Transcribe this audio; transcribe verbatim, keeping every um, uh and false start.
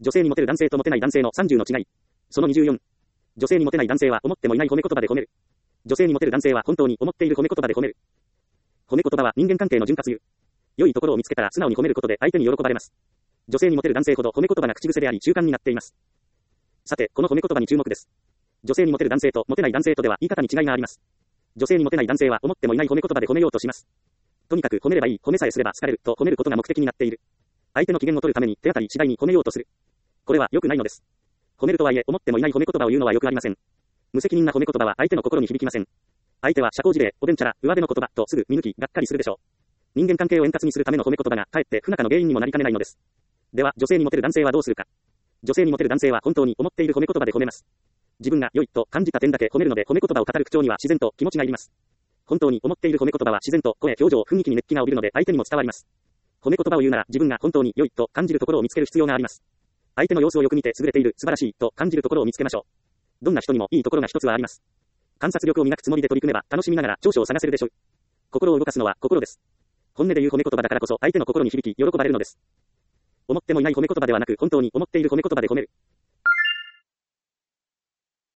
女性にモテる男性とモテない男性のさんじゅうの違い。そのにじゅうよん。女性にモテない男性は思ってもいない褒め言葉で褒める。女性にモテる男性は本当に思っている褒め言葉で褒める。褒め言葉は人間関係の潤滑油。良いところを見つけたら素直に褒めることで相手に喜ばれます。女性にモテる男性ほど褒め言葉が口癖であり習慣になっています。さて、この褒め言葉に注目です。女性にモテる男性とモテない男性とでは言い方に違いがあります。女性にモテない男性は思ってもいない褒め言葉で褒めようとします。とにかく褒めればいい、褒めさえすれば好かれると褒めることが目的になっている。相手の機嫌を取るために手当たり次第に褒めようとする。これは良くないのです。褒めるとはいえ思ってもいない褒め言葉を言うのは良くありません。無責任な褒め言葉は相手の心に響きません。相手は社交辞令、おでんちゃら、上辺の言葉とすぐ見抜き、がっかりするでしょう。人間関係を円滑にするための褒め言葉がかえって不仲の原因にもなりかねないのです。では、女性にモテる男性はどうするか。女性にモテる男性は本当に思っている褒め言葉で褒めます。自分が良いと感じた点だけ褒めるので褒め言葉を語る口調には自然と気持ちがいります。本当に思っている褒め言葉は自然と声、表情、雰囲気に熱気が帯びるので相手にも伝わります。褒め言葉を言うなら自分が本当に良いと感じるところを見つける必要があります。相手の様子をよく見て優れている、素晴らしいと感じるところを見つけましょう。どんな人にもいいところが一つはあります。観察力を磨くつもりで取り組めば楽しみながら長所を探せるでしょう。心を動かすのは心です。本音で言う褒め言葉だからこそ相手の心に響き喜ばれるのです。思ってもいない褒め言葉ではなく本当に思っている褒め言葉で褒める。